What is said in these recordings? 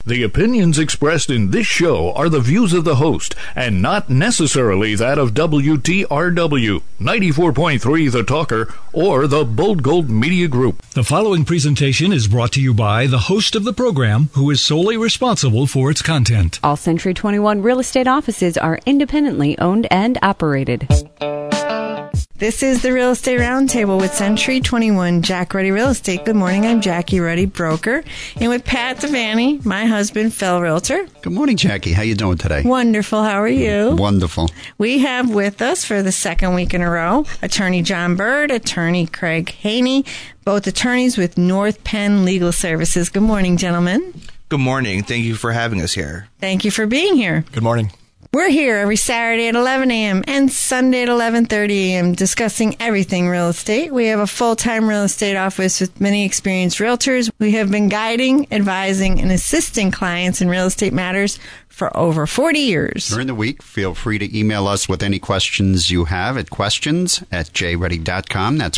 The opinions expressed in this show are the views of the host and not necessarily that of WTRW, 94.3 The Talker, or the Bold Gold Media Group. The following presentation is brought to you by the host of the program, who is solely responsible for its content. All Century 21 real estate offices are independently owned and operated. This is the Real Estate Roundtable with Century 21 Jack Ruddy Real Estate. Good morning. I'm Jackie Ruddy, broker, and with Pat Devaney, my husband, Phil, realtor. Good morning, Jackie. How you doing today? Wonderful. How are you? Wonderful. We have with us for the second week in a row, Attorney John Bird, Attorney Craig Haney, both attorneys with North Penn Legal Services. Good morning, gentlemen. Good morning. Thank you for having us here. Thank you for being here. Good morning. We're here every Saturday at 11 a.m. and Sunday at 11:30 a.m. discussing everything real estate. We have a full-time real estate office with many experienced realtors. We have been guiding, advising, and assisting clients in real estate matters for over 40 years. During the week, feel free to email us with any questions you have at questions@jruddy.com. That's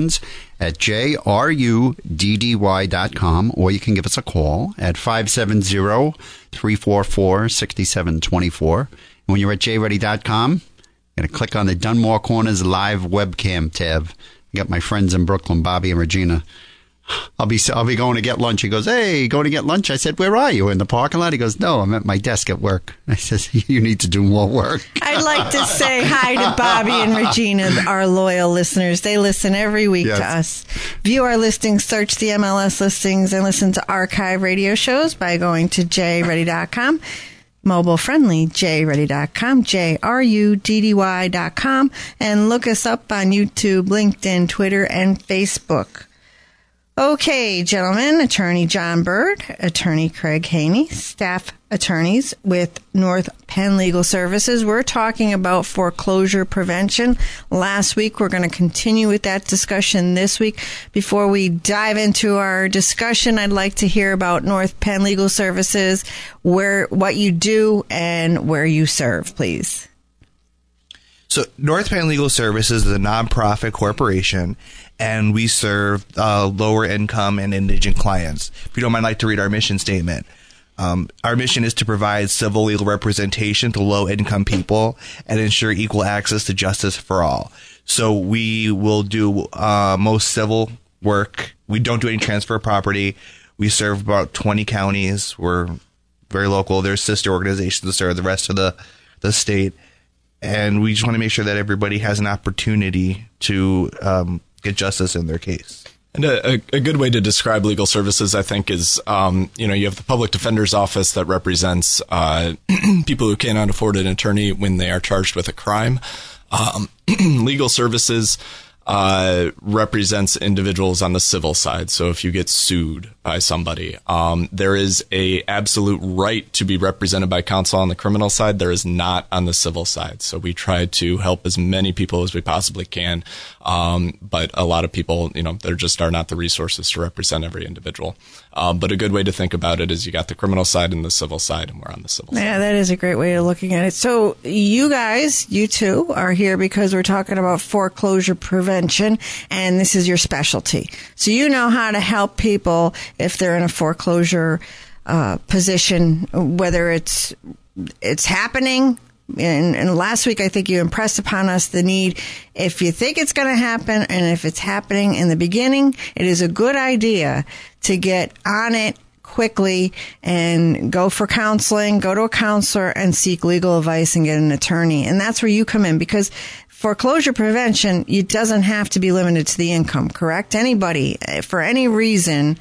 questions@jruddy.com. Or you can give us a call at 570-344-6724. And when you're at jruddy.com, you're going to click on the Dunmore Corners live webcam tab. I got my friends in Brooklyn, Bobby and Regina. I'll be going to get lunch. He goes, "Hey, going to get lunch?" I said, "Where are you? In the parking lot?" He goes, "No, I'm at my desk at work." I said, "You need to do more work." I'd like to say hi to Bobby and Regina, our loyal listeners. They listen every week to us. View our listings, search the MLS listings, and listen to archive radio shows by going to jruddy.com. Mobile friendly, jruddy.com, JRUDDY.com, and look us up on YouTube, LinkedIn, Twitter, and Facebook. Okay, gentlemen, Attorney John Bird, Attorney Craig Haney, staff attorneys with North Penn Legal Services. We're talking about foreclosure prevention. Last week, we're going to continue with that discussion this week. Before we dive into our discussion, I'd like to hear about North Penn Legal Services, what you do, and where you serve, please. So North Penn Legal Services is a nonprofit corporation, and we serve lower income and indigent clients. If you don't mind, I'd like to read our mission statement. Our mission is to provide civil legal representation to low income people and ensure equal access to justice for all. So we will do most civil work. We don't do any transfer of property. We serve about 20 counties. We're very local. There's sister organizations that serve the rest of the state. And we just want to make sure that everybody has an opportunity to get justice in their case. And a good way to describe legal services, I think, is, you have the public defender's office that represents people who cannot afford an attorney when they are charged with a crime. Legal services represents individuals on the civil side. So if you get sued by somebody, there is a absolute right to be represented by counsel on the criminal side. There is not on the civil side. So we try to help as many people as we possibly can. But a lot of people, there just are not the resources to represent every individual. But a good way to think about it is you got the criminal side and the civil side, and we're on the civil side. Yeah, that is a great way of looking at it. So you guys, you two, are here because we're talking about foreclosure prevention, and this is your specialty. So you know how to help people if they're in a foreclosure position, whether it's happening. And last week, I think you impressed upon us the need, if you think it's going to happen and if it's happening in the beginning, it is a good idea to get on it quickly and go for counseling, go to a counselor and seek legal advice and get an attorney. And that's where you come in, because foreclosure prevention, it doesn't have to be limited to the income, correct? Anybody, for any reason,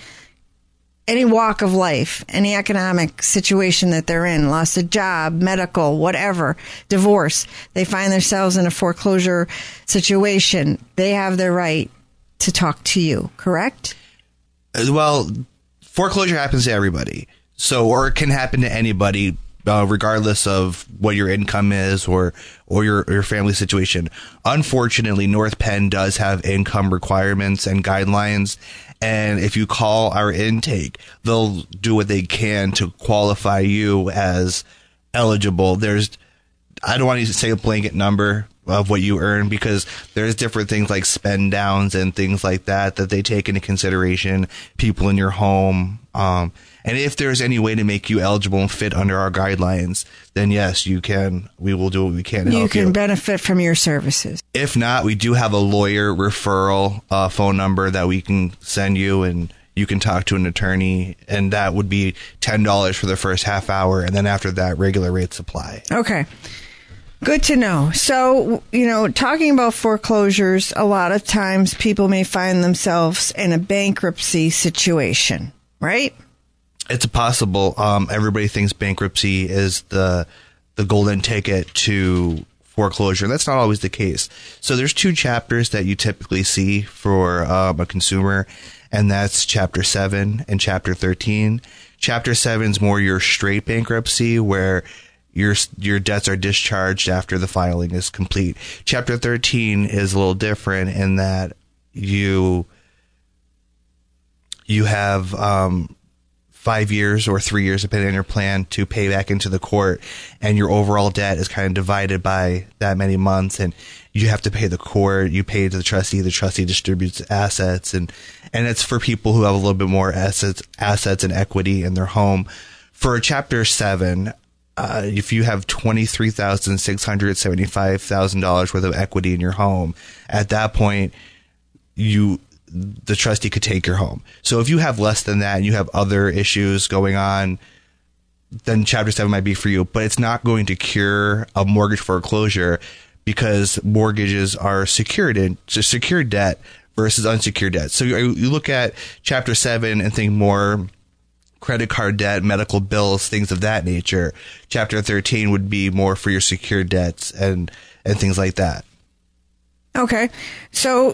any walk of life, any economic situation that they're in, lost a job, medical, whatever, divorce, they find themselves in a foreclosure situation, they have the right to talk to you, correct? Well, foreclosure happens to everybody. Or it can happen to anybody, regardless of what your income is or your family situation. Unfortunately, North Penn does have income requirements and guidelines. And if you call our intake, they'll do what they can to qualify you as eligible. I don't want to say a blanket number, of what you earn, because there's different things like spend downs and things like that they take into consideration, people in your home. And if there's any way to make you eligible and fit under our guidelines, then yes, you can. We will do what we can to help you. You can benefit from your services. If not, we do have a lawyer referral phone number that we can send you, and you can talk to an attorney, and that would be $10 for the first half hour, and then after that, regular rates apply. Okay. Good to know. So, talking about foreclosures, a lot of times people may find themselves in a bankruptcy situation, right? It's possible. Everybody thinks bankruptcy is the golden ticket to foreclosure. That's not always the case. So there's 2 chapters that you typically see for a consumer, and that's Chapter 7 and Chapter 13. Chapter 7 is more your straight bankruptcy, where your debts are discharged after the filing is complete. Chapter 13 is a little different in that you have 5 years or 3 years, depending on your plan, to pay back into the court, and your overall debt is kind of divided by that many months, and you have to pay the court, you pay to the trustee distributes assets, and it's for people who have a little bit more assets and equity in their home. For Chapter 7, if you have $23,675,000 worth of equity in your home, at that point, the trustee could take your home. So if you have less than that and you have other issues going on, then Chapter 7 might be for you. But it's not going to cure a mortgage foreclosure, because mortgages are secured debt versus unsecured debt. So you look at Chapter 7 and think more credit card debt, medical bills, things of that nature. Chapter 13 would be more for your secured debts and things like that. Okay. So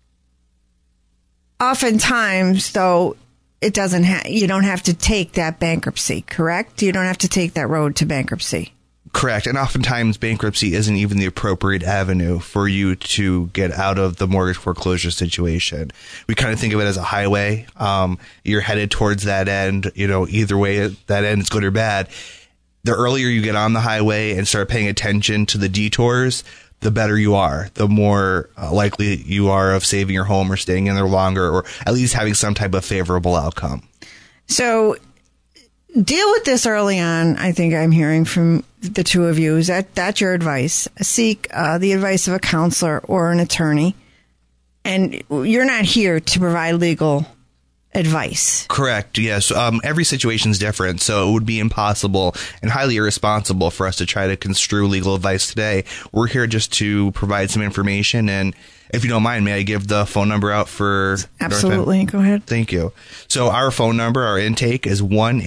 oftentimes, though, it doesn't you don't have to take that bankruptcy, correct? You don't have to take that road to bankruptcy. Correct. And oftentimes bankruptcy isn't even the appropriate avenue for you to get out of the mortgage foreclosure situation. We kind of think of it as a highway. You're headed towards that end. Either way, that end is good or bad. The earlier you get on the highway and start paying attention to the detours, the better you are, the more likely you are of saving your home or staying in there longer, or at least having some type of favorable outcome. So deal with this early on. I think I'm hearing from the two of you. Is that's your advice? Seek the advice of a counselor or an attorney. And you're not here to provide legal advice. Correct. Yes. Every situation is different, so it would be impossible and highly irresponsible for us to try to construe legal advice today. We're here just to provide some information, and if you don't mind, may I give the phone number out for... Absolutely. Go ahead. Thank you. So our phone number, our intake is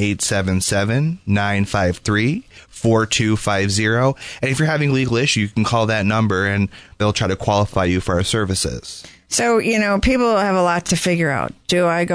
1-877-953-4250. And if you're having a legal issue, you can call that number and they'll try to qualify you for our services. So, people have a lot to figure out. Do I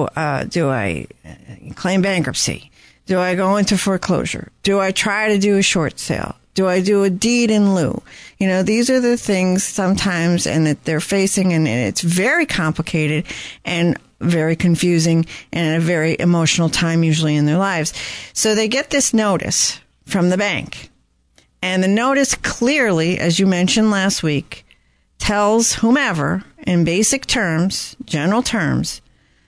claim bankruptcy? Do I go into foreclosure? Do I try to do a short sale? Do I do a deed in lieu? These are the things sometimes and that they're facing, and it's very complicated and very confusing and a very emotional time usually in their lives. So they get this notice from the bank, and the notice clearly, as you mentioned last week, tells whomever in basic terms, general terms,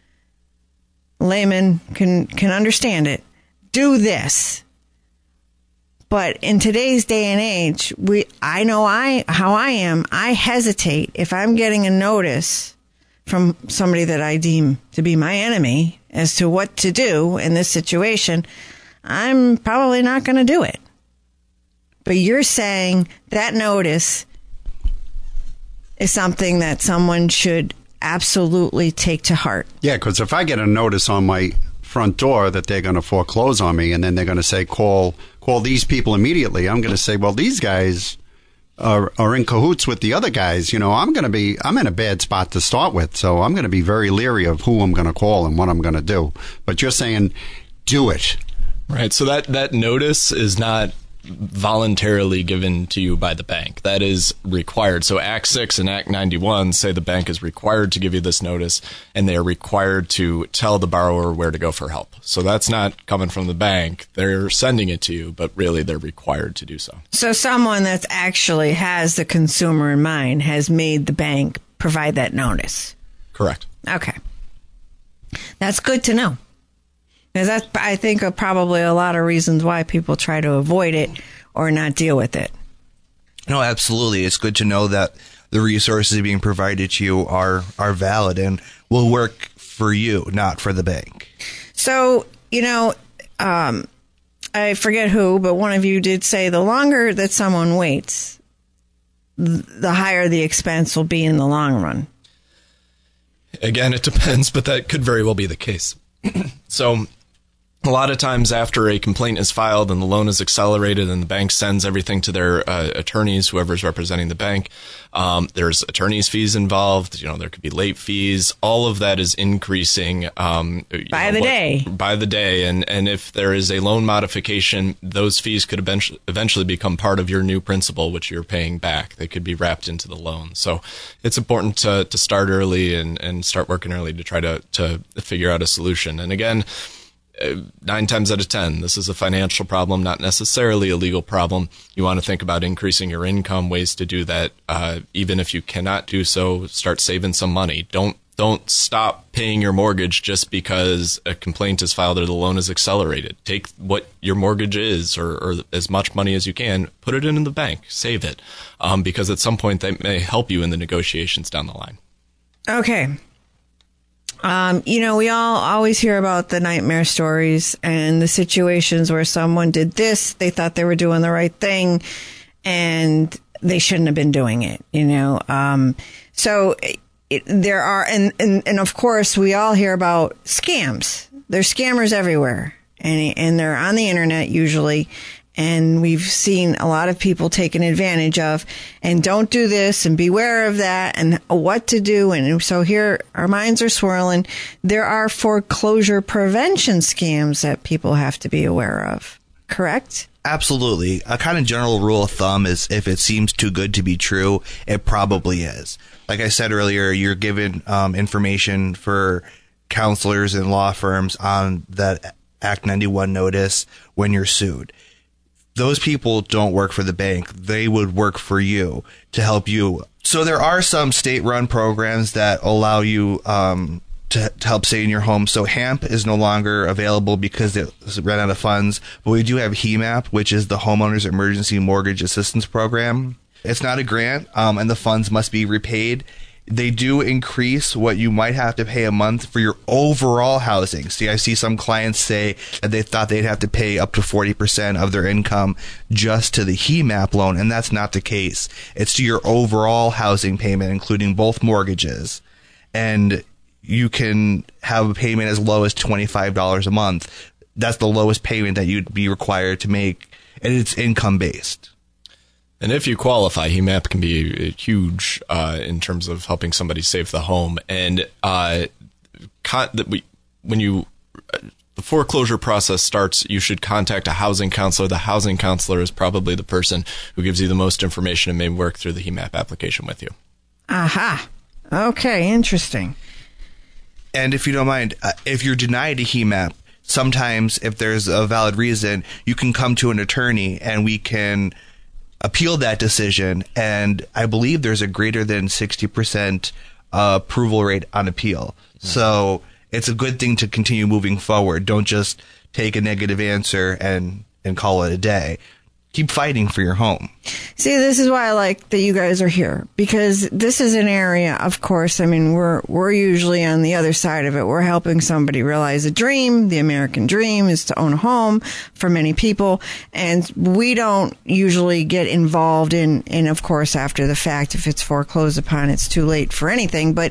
layman can understand it, do this. But in today's day and age, I know how I am. I hesitate if I'm getting a notice from somebody that I deem to be my enemy as to what to do in this situation. I'm probably not going to do it. But you're saying that notice is something that someone should absolutely take to heart. Yeah, because if I get a notice on my front door that they're going to foreclose on me, and then they're going to say, call these people immediately, I'm going to say, well, these guys are in cahoots with the other guys. I'm in a bad spot to start with, so I'm going to be very leery of who I'm going to call and what I'm going to do. But you're saying, do it. Right. So that notice is not voluntarily given to you by the bank. That is required. So Act 6 and Act 91 say the bank is required to give you this notice, and they are required to tell the borrower where to go for help. So that's not coming from the bank. They're sending it to you, but really they're required to do so. So someone that actually has the consumer in mind has made the bank provide that notice. Correct. Okay. That's good to know. Because that's, I think, probably a lot of reasons why people try to avoid it or not deal with it. No, absolutely. It's good to know that the resources being provided to you are valid and will work for you, not for the bank. So, I forget who, but one of you did say the longer that someone waits, the higher the expense will be in the long run. Again, it depends, but that could very well be the case. So a lot of times after a complaint is filed and the loan is accelerated and the bank sends everything to their attorneys, whoever's representing the bank, there's attorney's fees involved. There could be late fees. All of that is increasing by the day. And if there is a loan modification, those fees could eventually become part of your new principal, which you're paying back. They could be wrapped into the loan. So it's important to start early and start working early to try to figure out a solution. And again, 9 times out of 10, this is a financial problem, not necessarily a legal problem. You want to think about increasing your income, ways to do that. Even if you cannot do so, start saving some money. Don't stop paying your mortgage just because a complaint is filed or the loan is accelerated. Take what your mortgage is or as much money as you can, put it in the bank, save it, because at some point that may help you in the negotiations down the line. Okay. We all always hear about the nightmare stories and the situations where someone did this, they thought they were doing the right thing, and they shouldn't have been doing it, So there are, and of course, we all hear about scams. There's scammers everywhere, and they're on the internet usually. And we've seen a lot of people taken advantage of, and don't do this and beware of that and what to do. And so here our minds are swirling. There are foreclosure prevention scams that people have to be aware of. Correct? Absolutely. A kind of general rule of thumb is if it seems too good to be true, it probably is. Like I said earlier, you're given information for counselors and law firms on that Act 91 notice when you're sued. Those people don't work for the bank. They would work for you to help you. So there are some state-run programs that allow you to help stay in your home. So HAMP is no longer available because it ran out of funds. But we do have HEMAP, which is the Homeowners Emergency Mortgage Assistance Program. It's not a grant, and the funds must be repaid. They do increase what you might have to pay a month for your overall housing. See, I see some clients say that they thought they'd have to pay up to 40% of their income just to the HEMAP loan, and that's not the case. It's to your overall housing payment, including both mortgages. And you can have a payment as low as $25 a month. That's the lowest payment that you'd be required to make, and it's income-based. And if you qualify, HEMAP can be huge in terms of helping somebody save the home. And when the foreclosure process starts, you should contact a housing counselor. The housing counselor is probably the person who gives you the most information and may work through the HEMAP application with you. Aha. Okay, interesting. And if you don't mind, if you're denied a HEMAP, sometimes if there's a valid reason, you can come to an attorney and we can appeal that decision, and I believe there's a greater than 60% approval rate on appeal. So it's a good thing to continue moving forward. Don't just take a negative answer and call it a day. Keep fighting for your home. See, this is why I like that you guys are here, because this is an area, of course, I mean, we're usually on the other side of it. We're helping somebody realize a dream. The American dream is to own a home for many people. And we don't usually get involved in, of course, after the fact, if it's foreclosed upon, it's too late for anything. But,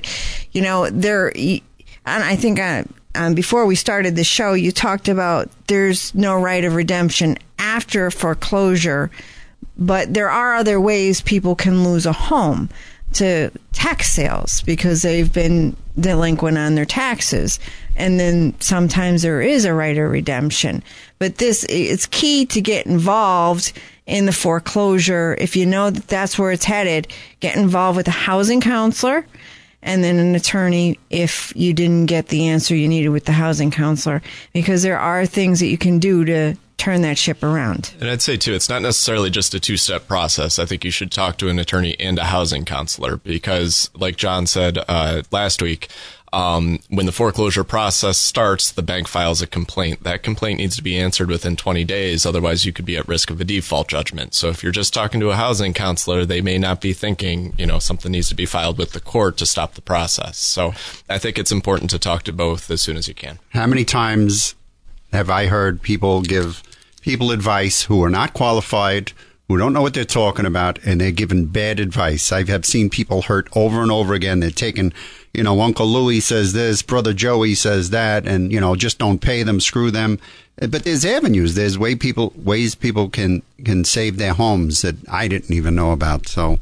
and I think before we started the show, you talked about there's no right of redemption after foreclosure, but there are other ways people can lose a home. to tax sales because they've been delinquent on their taxes. And then sometimes there is a right of redemption. But it's key to get involved in the foreclosure. If you know that that's where it's headed, get involved with a housing counselor and then an attorney if you didn't get the answer you needed with the housing counselor, because there are things that you can do to turn that ship around. And I'd say, too, it's not necessarily just a two-step process. I think you should talk to an attorney and a housing counselor because, like John said last week, when the foreclosure process starts, the bank files a complaint. That complaint needs to be answered within 20 days. Otherwise, you could be at risk of a default judgment. So if you're just talking to a housing counselor, they may not be thinking, something needs to be filed with the court to stop the process. So I think it's important to talk to both as soon as you can. How many times have I heard people give people advice who are not qualified, who don't know what they're talking about, and they're giving bad advice? I have seen people hurt over and over again. They're taking, Uncle Louie says this, Brother Joey says that, and, just don't pay them, screw them. But there's avenues. There's ways people can save their homes that I didn't even know about. So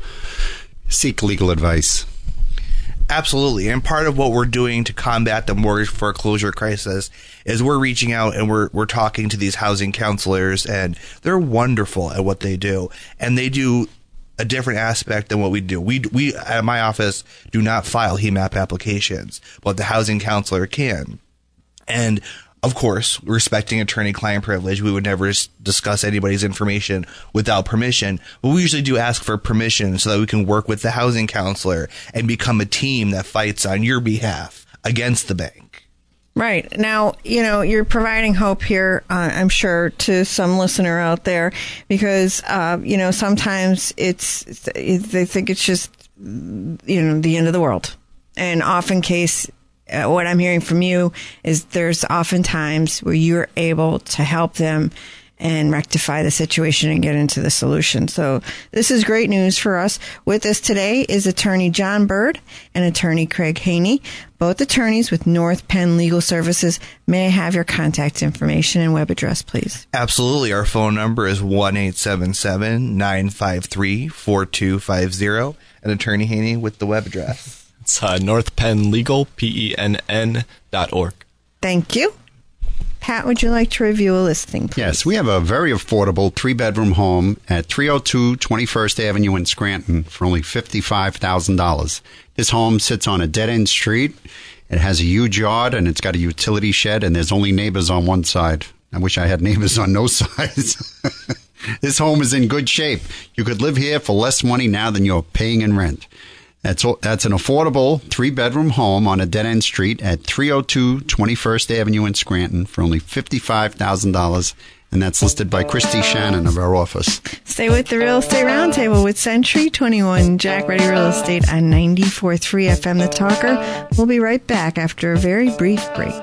seek legal advice. Absolutely. And part of what we're doing to combat the mortgage foreclosure crisis is we're reaching out and we're talking to these housing counselors, and they're wonderful at what they do. And they do a different aspect than what we do. We at my office do not file HEMAP applications, but the housing counselor can. And of course, respecting attorney-client privilege, we would never discuss anybody's information without permission. But we usually do ask for permission so that we can work with the housing counselor and become a team that fights on your behalf against the bank. Right. Now, you're providing hope here, I'm sure, to some listener out there because, sometimes they think it's just, the end of the world. And often what I'm hearing from you is there's often times where you're able to help them and rectify the situation and get into the solution. So this is great news for us. With us today is attorney John Bird and attorney Craig Haney, both attorneys with North Penn Legal Services. May I have your contact information and web address, please? Absolutely. Our phone number is 1-877-953-4250. And attorney Haney with the web address. It's northpennlegal, PENN.org. Thank you. Pat, would you like to review a listing, please? Yes, we have a very affordable 3-bedroom home at 302 21st Avenue in Scranton for only $55,000. This home sits on a dead-end street. It has a huge yard, and it's got a utility shed, and there's only neighbors on one side. I wish I had neighbors on no sides. This home is in good shape. You could live here for less money now than you're paying in rent. That's an affordable 3-bedroom home on a dead-end street at 302 21st Avenue in Scranton for only $55,000, and that's listed by Christy Shannon of our office. Stay with the Real Estate Roundtable with Century 21 Jack Ready Real Estate on 94.3 FM The Talker. We'll be right back after a very brief break.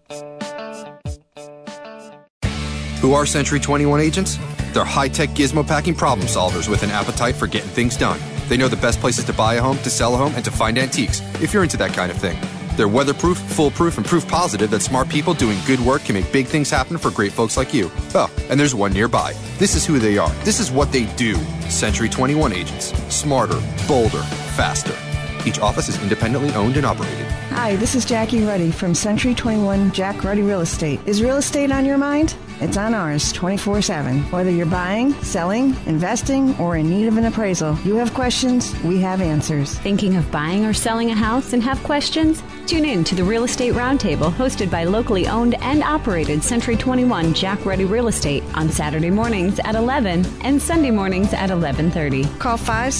Who are Century 21 agents? They're high-tech gizmo-packing problem solvers with an appetite for getting things done. They know the best places to buy a home, to sell a home, and to find antiques, if you're into that kind of thing. They're weatherproof, foolproof, and proof positive that smart people doing good work can make big things happen for great folks like you. Oh, and there's one nearby. This is who they are. This is what they do. Century 21 agents. Smarter, bolder, faster. Each office is independently owned and operated. Hi, this is Jackie Ruddy from Century 21 Jack Ruddy Real Estate. Is real estate on your mind? It's on ours 24/7. Whether you're buying, selling, investing, or in need of an appraisal, you have questions, we have answers. Thinking of buying or selling a house and have questions? Tune in to the Real Estate Roundtable hosted by locally owned and operated Century 21 Jack Ready Real Estate on Saturday mornings at 11 and Sunday mornings at 11:30. Call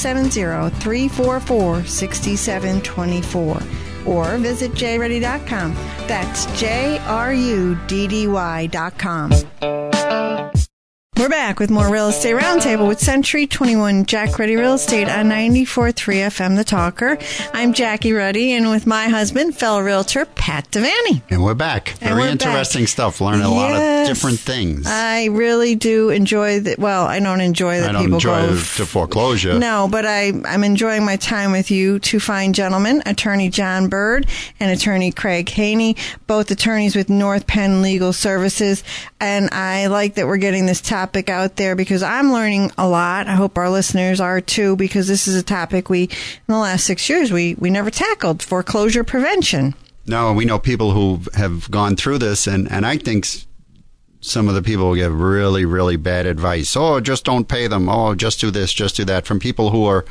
570-344-6724 or visit jruddy.com. That's JRUDDY.com. We're back with more Real Estate Roundtable with Century 21 Jack Ruddy Real Estate on 94.3 FM The Talker. I'm Jackie Ruddy, and with my husband, fellow realtor, Pat Devaney. And we're back. Very interesting stuff. Learning a lot of different things. I really do enjoy that. Well, I don't enjoy that people go to foreclosure. No, but I'm enjoying my time with you two fine gentlemen, Attorney John Bird and Attorney Craig Haney, both attorneys with North Penn Legal Services. And I like that we're getting this topic out there because I'm learning a lot. I hope our listeners are too, because this is a topic in the last 6 years, we never tackled: foreclosure prevention. No, we know people who have gone through this, and I think some of the people give really, really bad advice. Oh, just don't pay them. Oh, just do this, just do that. From people who are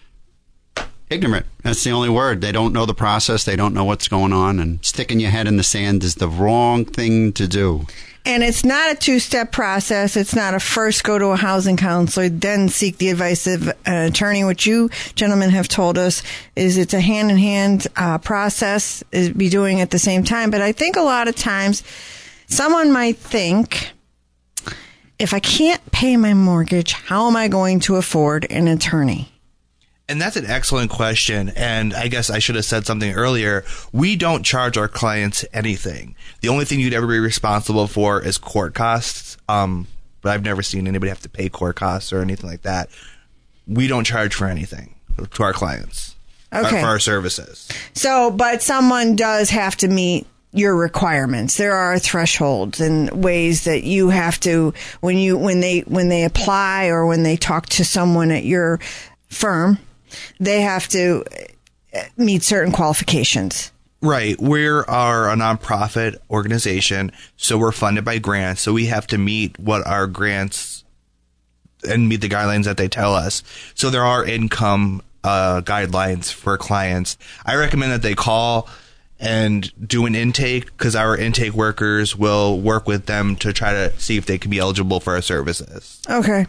ignorant. That's the only word. They don't know the process. They don't know what's going on. And sticking your head in the sand is the wrong thing to do. And it's not a two-step process. It's not a first go to a housing counselor, then seek the advice of an attorney. What you gentlemen have told us is it's a hand-in-hand process, is be doing it at the same time. But I think a lot of times someone might think, if I can't pay my mortgage, how am I going to afford an attorney? And that's an excellent question. And I guess I should have said something earlier. We don't charge our clients anything. The only thing you'd ever be responsible for is court costs. But I've never seen anybody have to pay court costs or anything like that. We don't charge for anything to our clients for our services. So, but someone does have to meet your requirements. There are thresholds and ways that you have to, when they apply or when they talk to someone at your firm, they have to meet certain qualifications. Right. We are a nonprofit organization, so we're funded by grants. So we have to meet what our grants and meet the guidelines that they tell us. So there are income guidelines for clients. I recommend that they call and do an intake, because our intake workers will work with them to try to see if they can be eligible for our services. Okay.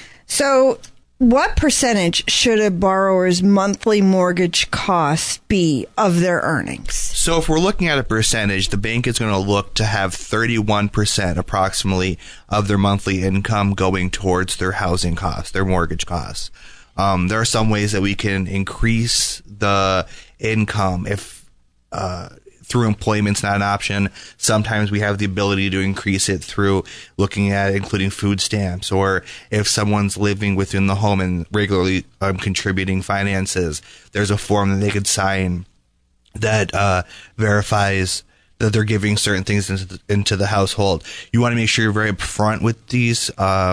So what percentage should a borrower's monthly mortgage costs be of their earnings? So if we're looking at a percentage, the bank is going to look to have 31% approximately of their monthly income going towards their housing costs, their mortgage costs. There are some ways that we can increase the income if through employment's not an option. Sometimes we have the ability to increase it through looking at including food stamps, or if someone's living within the home and regularly contributing finances, there's a form that they could sign that verifies that they're giving certain things into the household. You want to make sure you're very upfront with these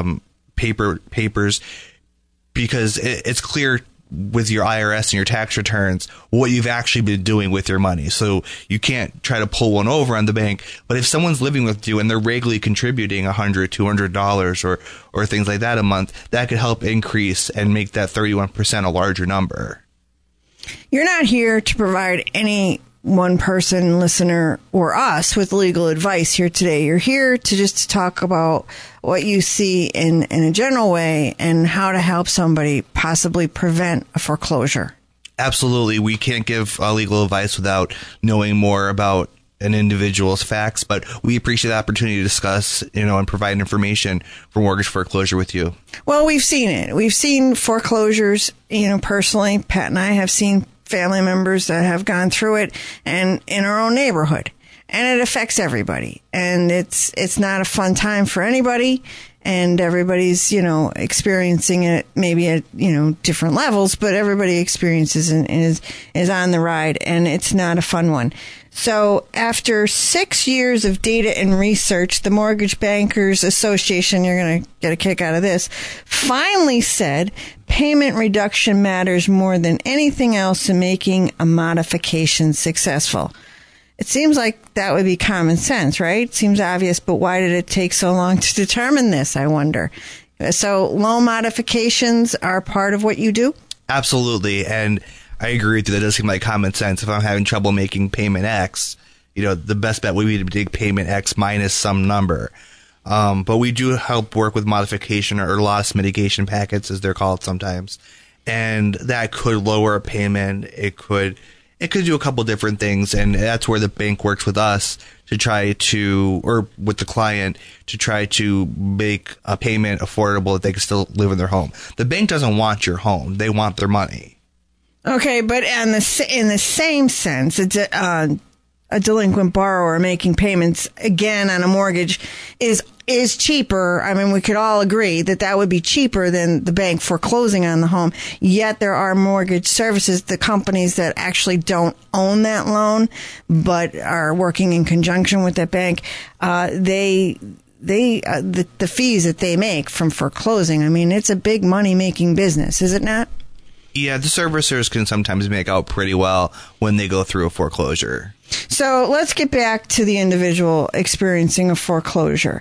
papers, because it's clear with your IRS and your tax returns what you've actually been doing with your money. So you can't try to pull one over on the bank. But if someone's living with you and they're regularly contributing $100, $200 or things like that a month, that could help increase and make that 31% a larger number. You're not here to provide any one person, listener, or us with legal advice here today. You're here to just talk about what you see in a general way and how to help somebody possibly prevent a foreclosure. Absolutely. We can't give legal advice without knowing more about an individual's facts, but we appreciate the opportunity to discuss, and provide information for mortgage foreclosure with you. Well, we've seen it. We've seen foreclosures, personally. Pat and I have seen family members that have gone through it, and in our own neighborhood, and it affects everybody, and it's not a fun time for anybody, and everybody's experiencing it maybe at different levels, but everybody experiences and is on the ride, and it's not a fun one. So after 6 years of data and research, the Mortgage Bankers Association, you're going to get a kick out of this, finally said payment reduction matters more than anything else in making a modification successful. It seems like that would be common sense, right? Seems obvious, but why did it take so long to determine this, I wonder? So loan modifications are part of what you do? Absolutely, and I agree with you. That does seem like common sense. If I'm having trouble making payment X, the best bet would be to take payment X minus some number. But we do help work with modification or loss mitigation packets, as they're called sometimes. And that could lower a payment. It could do a couple different things. And that's where the bank works with us to try to, or with the client, to try to make a payment affordable that they can still live in their home. The bank doesn't want your home. They want their money. Okay, but in the same sense, it's a delinquent borrower making payments again on a mortgage is cheaper. I mean, we could all agree that would be cheaper than the bank foreclosing on the home. Yet there are mortgage services, the companies that actually don't own that loan, but are working in conjunction with that bank. The fees that they make from foreclosing, I mean, it's a big money making business, is it not? Yeah, the servicers can sometimes make out pretty well when they go through a foreclosure. So let's get back to the individual experiencing a foreclosure.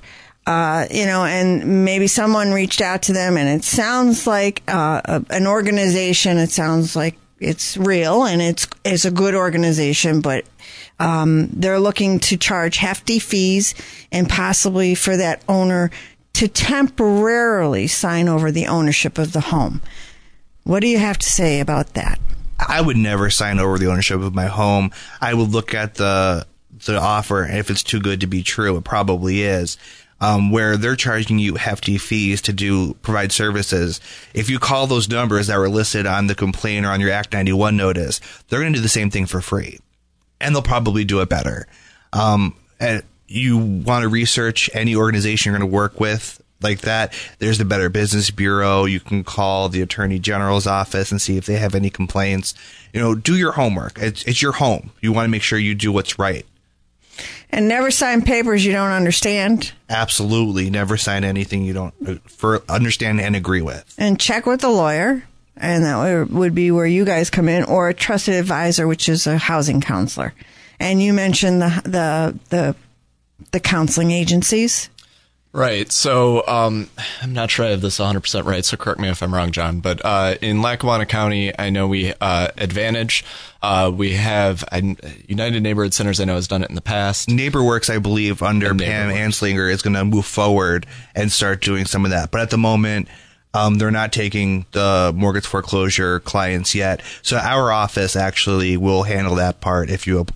And maybe someone reached out to them, and it sounds like an organization. It sounds like it's real, and it's a good organization, but they're looking to charge hefty fees and possibly for that owner to temporarily sign over the ownership of the home. What do you have to say about that? I would never sign over the ownership of my home. I would look at the offer, and if it's too good to be true, it probably is. Where they're charging you hefty fees to provide services. If you call those numbers that were listed on the complaint or on your Act 91 notice, they're going to do the same thing for free, and they'll probably do it better. And you want to research any organization you're going to work with like that. There's the Better Business Bureau. You can call the Attorney General's office and see if they have any complaints. Do your homework. It's your home. You want to make sure you do what's right. And never sign papers you don't understand. Absolutely. Never sign anything you don't understand and agree with. And check with a lawyer, and that would be where you guys come in, or a trusted advisor, which is a housing counselor. And you mentioned the counseling agencies. Right. So I'm not sure I have this 100% right, so correct me if I'm wrong, John. But in Lackawanna County, I know we Advantage. We have United Neighborhood Centers. I know has done it in the past. NeighborWorks, I believe, under Pam Anslinger, is going to move forward and start doing some of that. But at the moment, they're not taking the mortgage foreclosure clients yet. So our office actually will handle that part if you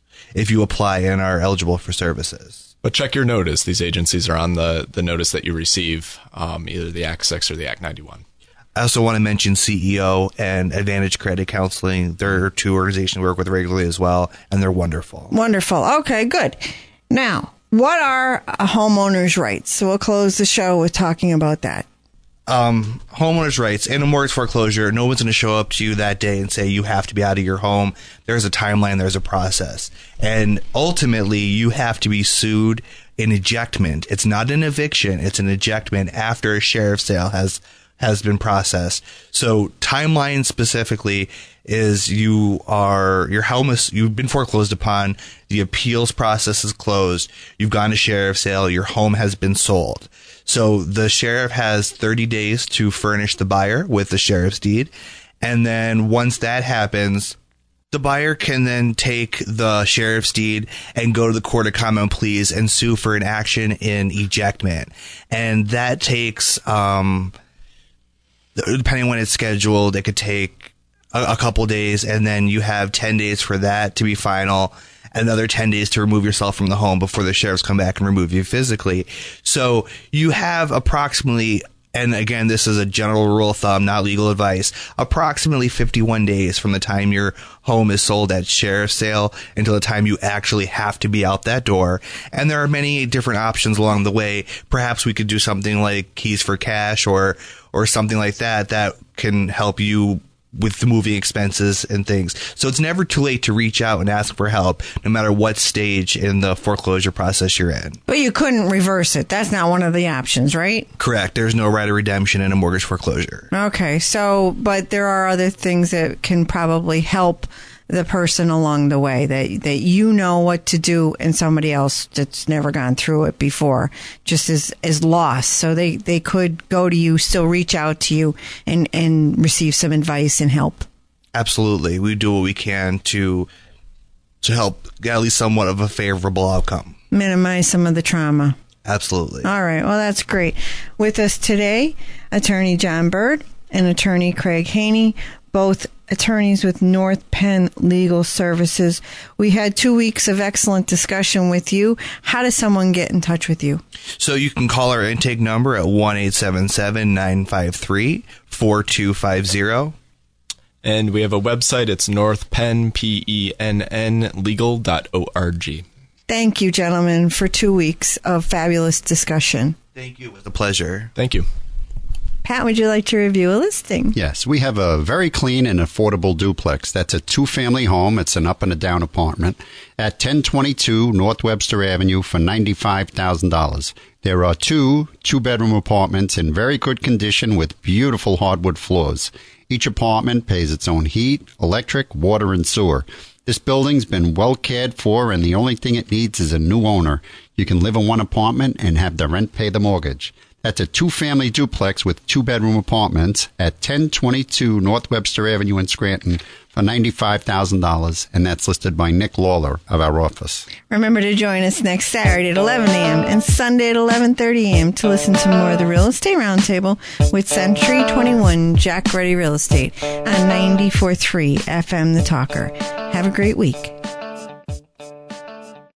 apply and are eligible for services. But check your notice. These agencies are on the notice that you receive, either the Act 6 or the Act 91. I also want to mention CEO and Advantage Credit Counseling. They're two organizations we work with regularly as well, and they're wonderful. Wonderful. Okay, good. Now, what are a homeowner's rights? So we'll close the show with talking about that. Homeowners' rights in a mortgage foreclosure, no one's going to show up to you that day and say you have to be out of your home. There's a timeline, there's a process. And ultimately, you have to be sued in ejectment. It's not an eviction, it's an ejectment after a sheriff's sale has been processed. So timeline specifically is your home you've been foreclosed upon, the appeals process is closed, you've gone to sheriff's sale, your home has been sold. So the sheriff has 30 days to furnish the buyer with the sheriff's deed. And then once that happens, the buyer can then take the sheriff's deed and go to the court of common pleas and sue for an action in ejectment. And that takes, depending on when it's scheduled, it could take a couple days. And then you have 10 days for that to be final. Another 10 days to remove yourself from the home before the sheriffs come back and remove you physically. So you have approximately, and again, this is a general rule of thumb, not legal advice, approximately 51 days from the time your home is sold at sheriff's sale until the time you actually have to be out that door. And there are many different options along the way. Perhaps we could do something like keys for cash or something like that can help you with the moving expenses and things. So it's never too late to reach out and ask for help, no matter what stage in the foreclosure process you're in. But you couldn't reverse it. That's not one of the options, right? Correct. There's no right of redemption in a mortgage foreclosure. Okay. But there are other things that can probably help the person along the way, that you know what to do, and somebody else that's never gone through it before just is lost. So they could go to you, still reach out to you and receive some advice and help. Absolutely. We do what we can to help get at least somewhat of a favorable outcome. Minimize some of the trauma. Absolutely. All right. Well, that's great. With us today, Attorney John Bird and Attorney Craig Haney, both attorneys with North Penn Legal Services. We had 2 weeks of excellent discussion with you. How does someone get in touch with you? So you can call our intake number at 1-877-953-4250. And we have a website. It's northpenn, PENN, legal.org. Thank you, gentlemen, for 2 weeks of fabulous discussion. Thank you. It was a pleasure. Thank you. Pat, would you like to review a listing? Yes, we have a very clean and affordable duplex. That's a two-family home. It's an up and a down apartment at 1022 North Webster Avenue for $95,000. There are two-bedroom apartments in very good condition with beautiful hardwood floors. Each apartment pays its own heat, electric, water, and sewer. This building's been well cared for, and the only thing it needs is a new owner. You can live in one apartment and have the rent pay the mortgage. That's a two-family duplex with two-bedroom apartments at 1022 North Webster Avenue in Scranton for $95,000, and that's listed by Nick Lawler of our office. Remember to join us next Saturday at 11 a.m. and Sunday at 11:30 a.m. to listen to more of the Real Estate Roundtable with Century 21 Jack Ready Real Estate on 94.3 FM The Talker. Have a great week.